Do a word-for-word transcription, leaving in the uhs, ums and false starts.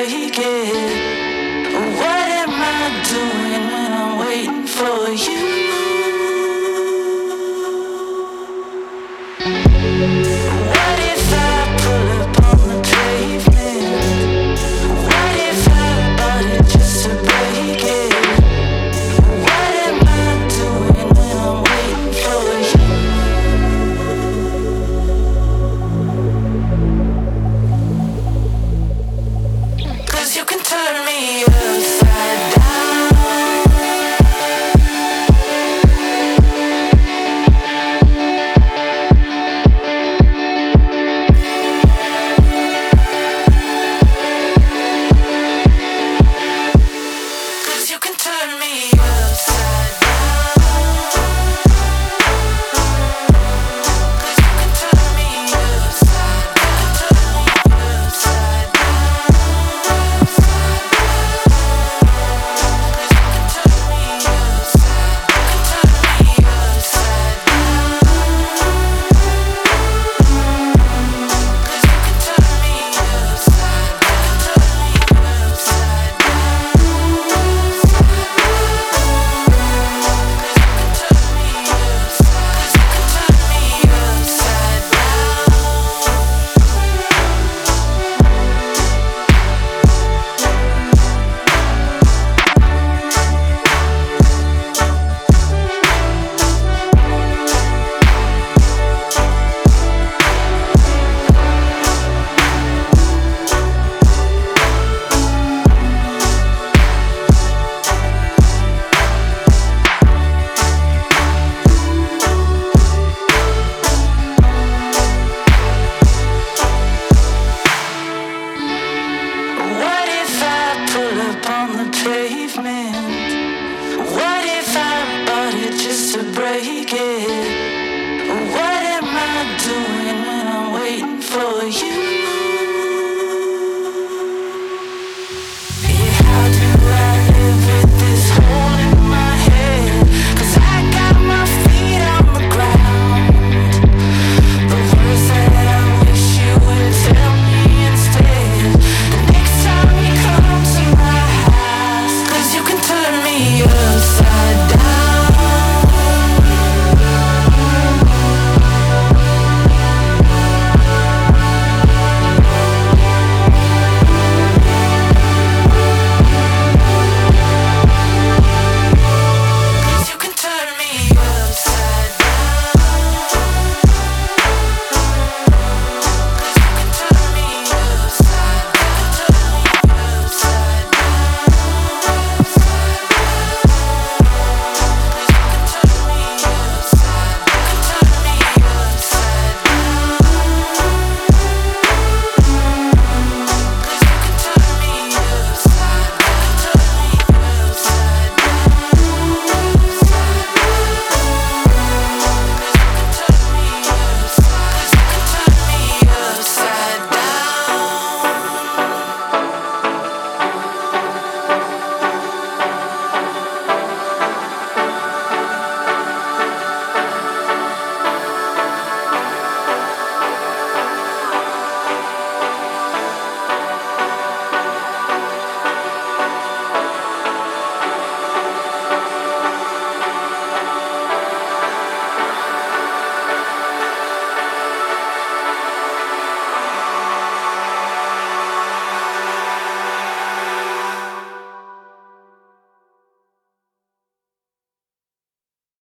break it. What am I doing when I'm waiting for you? What if I pull up on the pavement? What if I bought it just to break it? What am I doing when I'm waiting for you? You can turn me upside down. Cause you can turn me upside down. Cause you can turn me upside down. Upside break it. What am I doing?